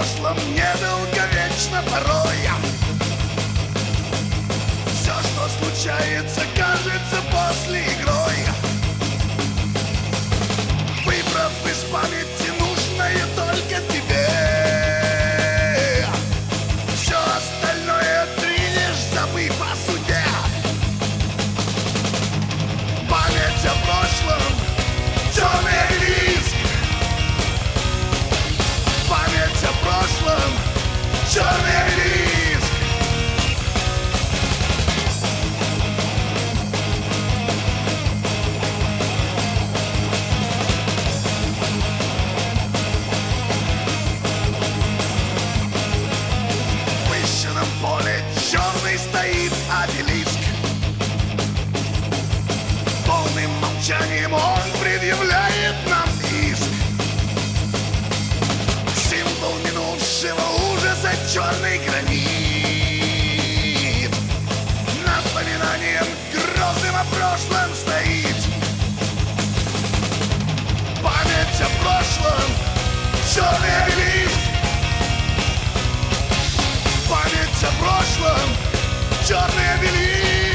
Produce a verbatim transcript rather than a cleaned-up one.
прошлом недолговечно порой. Все, что случается, кажется после игрой. Выбрав из памяти нужное только тебе, все остальное тринешь, забыв о суде. Память о прошлом — черный обелиск. Память о прошлом — черный обелиск. В выщенном поле черный стоит обелиск. Полным молчанием он предъявляет нам иск. Символ минувшего ужаса — черный гранит. Напоминанием грозным о прошлом стоит. Память о прошлом — черный обелиск. Память о прошлом — черный обелиск.